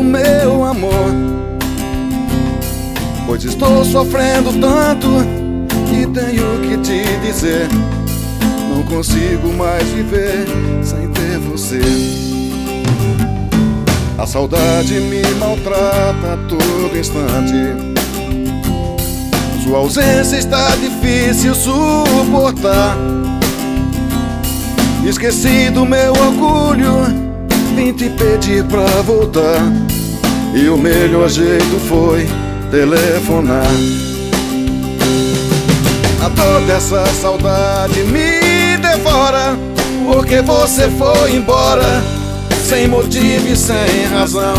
meu amor, pois estou sofrendo tanto e tenho que te dizer: não consigo mais viver sem ter você. A saudade me maltrata a todo instante. Sua ausência está difícil suportar. Esqueci do meu orgulho, vim te pedir pra voltar, e o melhor jeito foi telefonar. A dor dessa saudade me devora, porque você foi embora sem motivo e sem razão.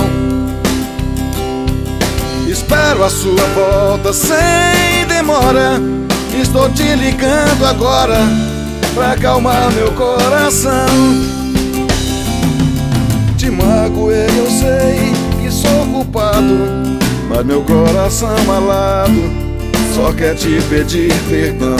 Espero a sua volta sem demora. Estou te ligando agora pra acalmar meu coração. Te magoei, eu sei que sou culpado, mas meu coração malado só quer te pedir perdão.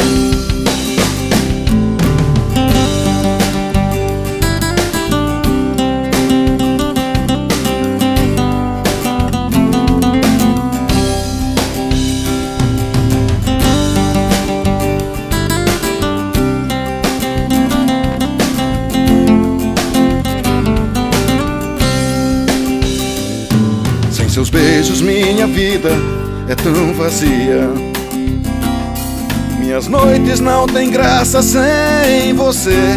Sem seus beijos minha vida é tão vazia. Minhas noites não têm graça sem você.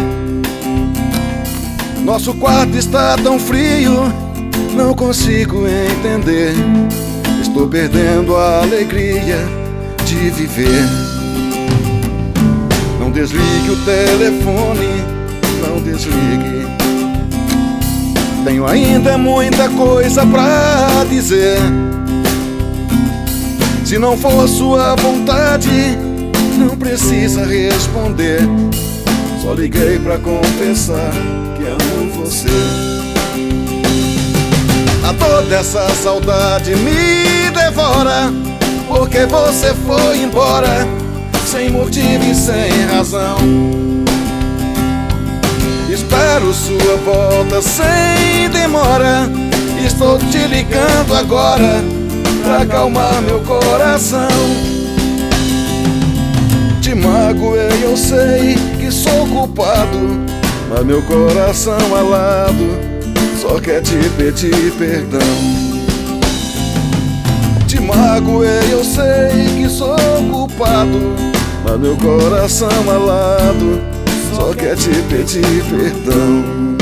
Nosso quarto está tão frio, não consigo entender. Estou perdendo a alegria de viver. Não desligue o telefone, não desligue. Tenho ainda muita coisa pra dizer. Se não for sua vontade, não precisa responder. Só liguei pra confessar que amo você. A dor dessa saudade me devora, porque você foi embora sem motivo e sem razão. Espero sua volta sem demora. Estou te ligando agora pra acalmar meu coração. Te magoei, eu sei que sou culpado, mas meu coração alado só quer te pedir perdão. Te magoei, eu sei que sou culpado, mas meu coração alado só quer te pedir perdão.